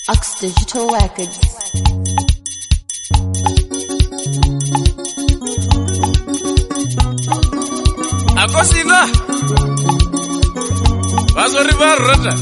Ox Digital Records. Akosina Vasori varata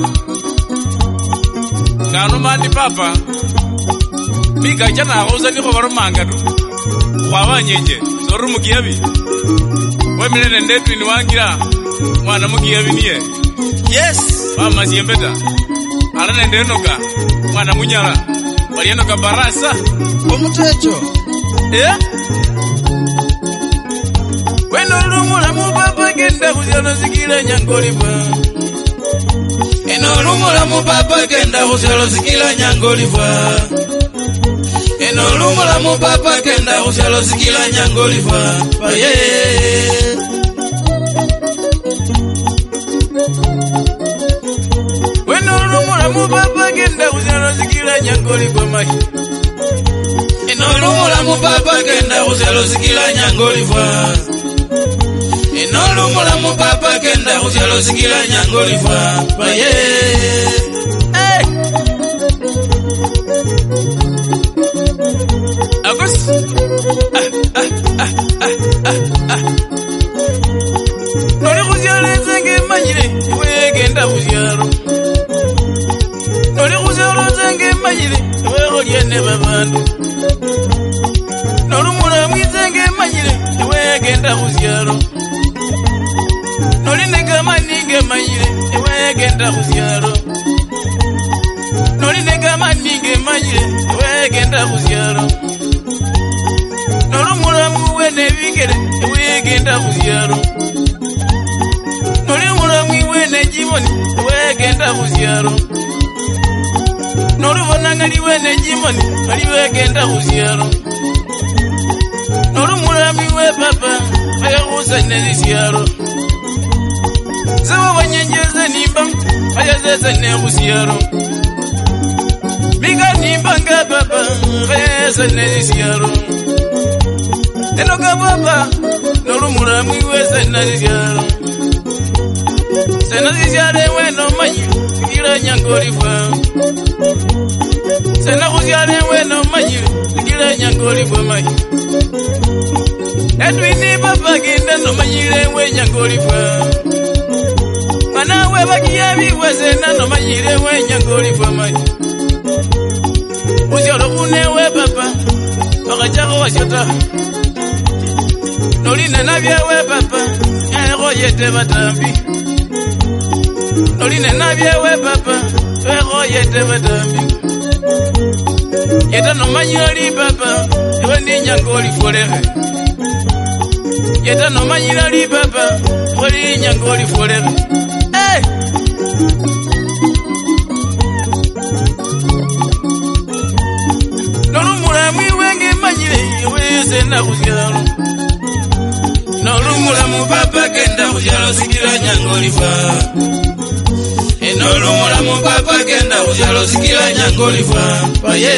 Kanu mandi papa Mika jana hauza niko varumanga tu Wawa nyeje Zoru mukiavi Wemile ndetu ni wangira Mwana mukiavi niye Yes Mama siembeta Alana ndenoka Mwana munyala Walienoka barasa Omutecho Weno lumula mupapa kenda kusyalo sikila nyangoliva Eno lumula mupapa kenda kusyalo sikila nyangoliva Eno lumula mupapa kenda kusyalo sikila nyangoliva Paye Weno lumula mupapa kenda kusyalo sikila nyangoliva mai Eno lumula mupapa kenda kusyalo sikila nyangoliva Eno lumula mupapa kenda kusyalo sikila nyangoliva Paye Agos Noli kusyalo zenge manyire Iwe kenda kusyalo Noli kusyalo zenge manyire Iwe koliene babandu Nolumula mwizenge manyire Iwe kenda kusyalo Noli nega maninge manyire Iwe kenda kusyalo Noli nega maninge manyire Iwe kenda kusyalo Nolumula muwene bigere Iwe kenda kusyalo Nolumula muwene jimoni Iwe kenda kusyalo Nolubona ngaliwene jimoni Iwe kenda kusyalo Nolumula miwe papa Ayakusane zisyalo Sawa wanyenjeze nimba Ayazesane kusyalo Mika nimba nga papa Ayazesane zisyalo Enoka papa Nolumula miwe sena zisyalo Sena zisyale weno manyi Sikila nyangolifa Sena kusyale weno manyi Sikila nyangolifa manyi Edwini papa kinda no manyire we nyangolifa Mana we bagiye biweze na no manyire we nyangolifa manyi Usyalo kune we papa Bakachako wasyota Noline nabya we papa Ego yete batambi Noline nabya we papa Ego yete batambi Yeta no manyire papa Ewe ni nyangolifa lehe Yeta no manyira li papa Wali nyangoli forever Nolumula mwiwenge manyire Iweze na kusyalo Nolumula mupapa kenda kusyalo sikila nyangolifa Nolumula mupapa kenda kusyalo sikila nyangolifa Paye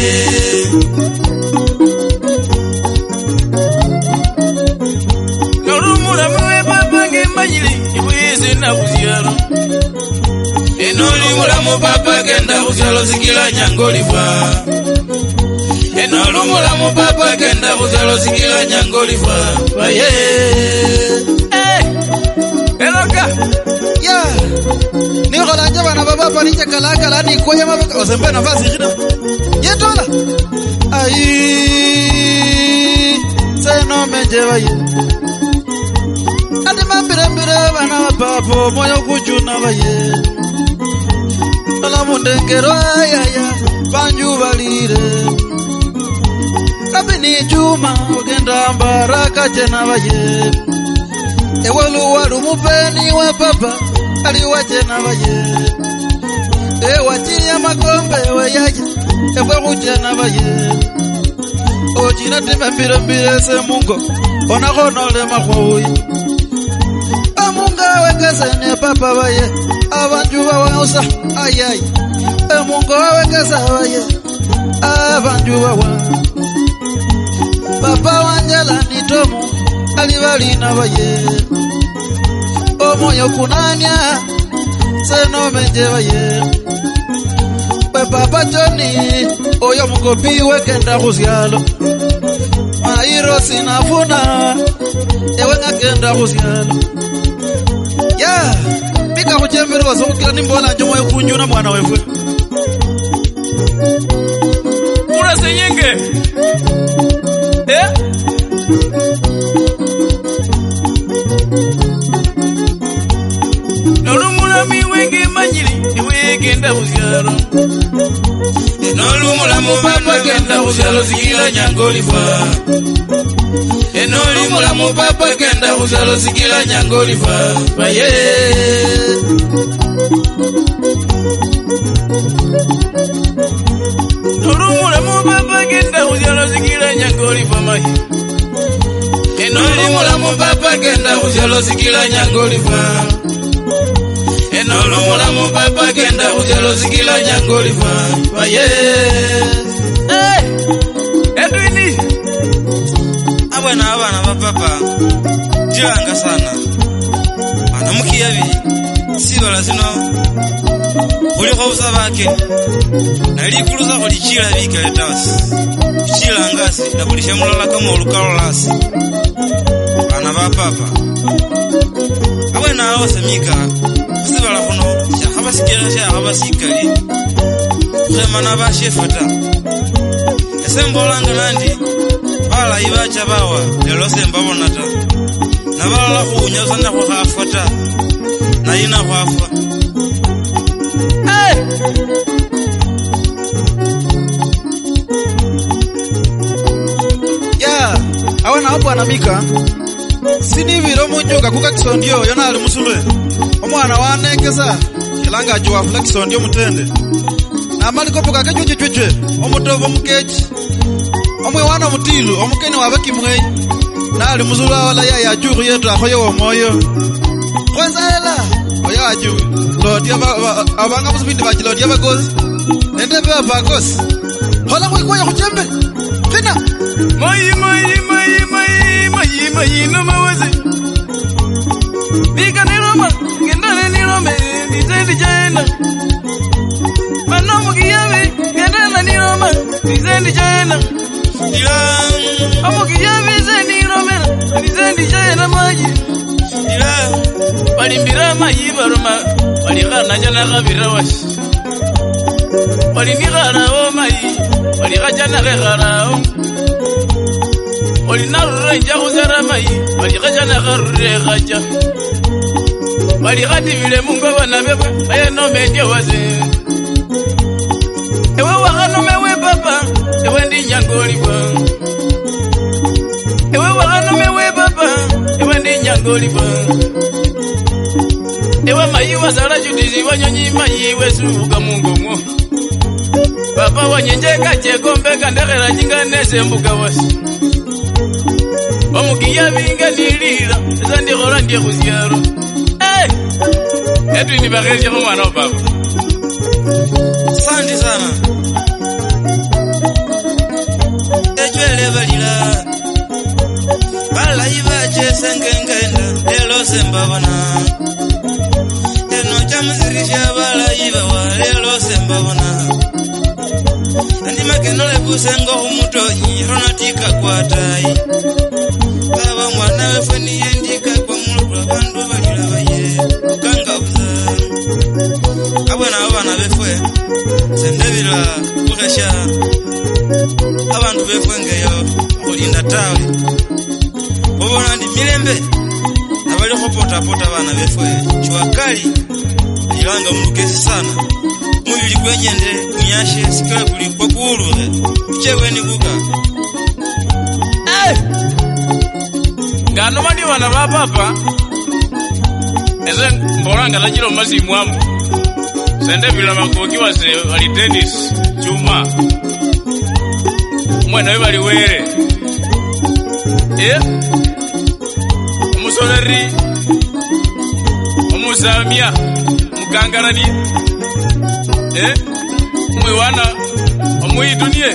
Nolumula mwe papa nge manyire Iweze na kusyalo Nolumula mupapa kenda kusyalo sikila nyangolifa Nolumula mupapa kenda kusyalo sikila nyangolifa Paye Eloka Ya Niko lanja bana baba panicha kalakala ni kwenye mabaka Osembe nafasi jina Yetola Ayi Seno menjewa ye Adi mambire bana papo Moyo kuchuna baye Ola mundengero ayaya Panju balire Kabini juma Ogenda mbaraka chena baye Ewelu walu mupeni wa papa Aliwa chena baye Ewa chiya makombe we yaje Ewe kuchena baye Ojina time mbire se mungo Ona konole makwaui Amunga wekesene papa baye Abanjuba wausa ayay Emungo wekesa baye Abanjuba wa Papa wanjala nitomu Alibalina baye Omoyo kunanya Seno menje baye Papa oyo mukopi wekenda kuzyalo mairo sinafuna ewe ngakenda kuzyalo ya pika kuchembere wazokukila nimbola njomo yekunjuna mwana wefwe Ura senyenge Nolumulami wenge manyiri ewe genda kuzyalo Enolumulamu papa genda kuzyalo zikila nyangolifa Enolumulamu papa genda kuzyalo zikila nyangolifa Baye Nolumulamu papa genda kuzyalo zikila nyangolifa mayi Enolumulamu papa genda kuzyalo zikila nyangolifa Enolumulamu papa genda kuzyalo zikila nyangolifa Baye Edwini Abana ba papa Jiranga sana Anamukiyabi Sibala zino Uli khausa bake Nalikuluza kulichila bika letasi Kuchila ngasi na kulishamulala kama ulukalo lasi Bana ba papa Abana awasemika Sibala kuno Shakhabasikali Khemana ba shefata Esembolanga nandi Bala ibacha bawa lelo sembabonata Nabala khunyoza na khafata Na ina khwafa ya awana hapo anamika sinibiro munjoka kuka kisondio yona ali musulwe omwana wanekeza kilanga jwa flexondio mutende na mali kopo kakechuchuchwe omutovo mukechi omwe wana mutilu omukeni wabaki mwe na ali musulwa wala ya juru yetu akhoyo moyo kwanzaela oya aju lodi abanga musibindi bachilodi abagozi nende beba bagozi hola mwikwaye kuchembe kina Mayi no mawaze Bika niroma Gendane nirome Nizendi jaenda Manomu kiyabe Gendana niroma Nizendi jaenda Amu kiyabe Zendi niromena Nizendi jaenda maji Balimbira mayi baroma Balikana jana kabira washi Balinigara o mayi Balika jana kekara o Olina rurrenja kuzara mayi Balika jana karurre kaja Balika divile mungo wana bebe Baye no media waze Ewe wakano mewe papa Ewe ndi nyangolifa Ewe wakano mewe papa Ewe ndi nyangolifa Ewe mayi wasara judizi wanyonyi mayi wesuka mungongo Papa wanyenjeka chekombe kandekera chinganese mbuka wasi Omukiya binga nilira Zandi khora ndiye kuzyaro Edwini bakheje kumwana wa papa Sandi sana Ejwele balila Bala ibache sengengenda Lelo sembabona Eno chamuzirisha bala ibawa Lelo sembabona Ndima kenole busengo humutonyi Ronatika kwa tai Baba mwana wefe niyendika kwa mulu Bandu balila baye Ukanga buza Abwana abana befwe Sendebila Kukesha Abandu befwe ngeyo Kulinda tawe Obona ndi milembe Nabali khopota bana befwe Chwakali Ilanga mulukesi sana Mubili kwenyende Niyashe sikala kuli kwa kuulure Uchewe ni kuka Ngano mandi wana ba papa Eze mboranga lajiro masi mwamu Sende bila makoki wase wali tennis Chuma Mwena we bali were Umusoleri Umusamia Mukangarani Mwiwana Omuidunie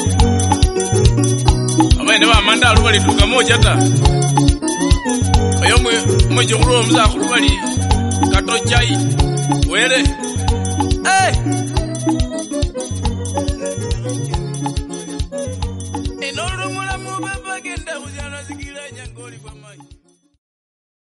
Abende ba manda alubali tuka moja ta Oyo mwijukuru mzakhulu bali katochai were baba genda kujana zikila nyangoli kwa mai.